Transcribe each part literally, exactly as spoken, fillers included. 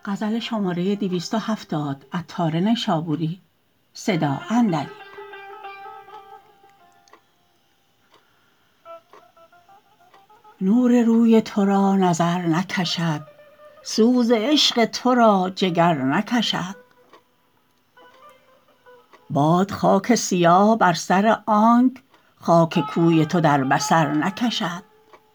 غزل شماره دویست و هفتاد عطار نیشابوری صدا اندری. نور روی تو را نظر نکشد، سوز عشق تو را جگر نکشد. باد خاک سیاه بر سر آنک خاک کوی تو در بصر نکشد.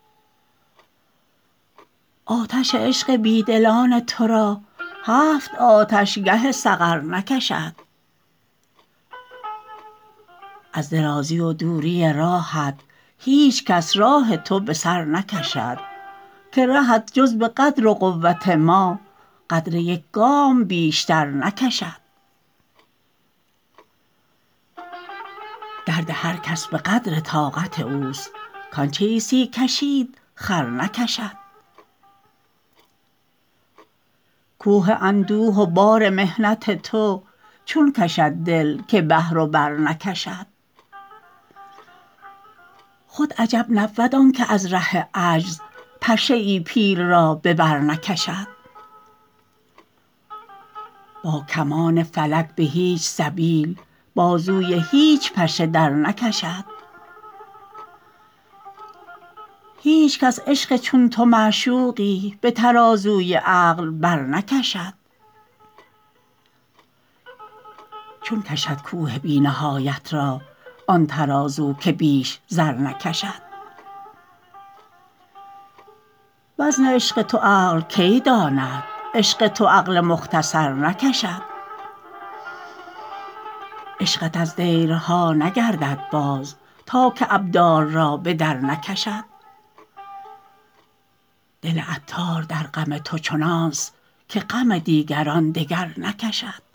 آتش عشق بی دلان تو را هفت آتشگه سقر نکشد. از درازی و دوری راهت هیچ کس راه تو به سر نکشد، که رهت جز به قدر و قوت ما قدر یک گام بیشتر نکشد. درد هر کس به قدر طاقت اوست، کانچه عیسی کشید خر نکشد. کوه اندوه و بار محنت تو چون کشد دل که بحر و بر نکشد. خود عجب نبود آنکه از ره عجز پشه ای پیل را به بر نکشد. با کمان فلک به هیچ سبیل بازوی هیچ پشه در نکشد. هیچ کس عشق چون تو معشوقی به ترازوی عقل بر نکشد. چون کشد کوه بی نهایت را آن ترازو که بیش زر نکشد. وزن عشق تو عقل کی داند، عشق تو عقل مختصر نکشد. عشقت از دیرها نگردد باز تا که ابدال را به در نکشد. دل عطار در غم تو چنانست که غم دیگران دگر نکشد.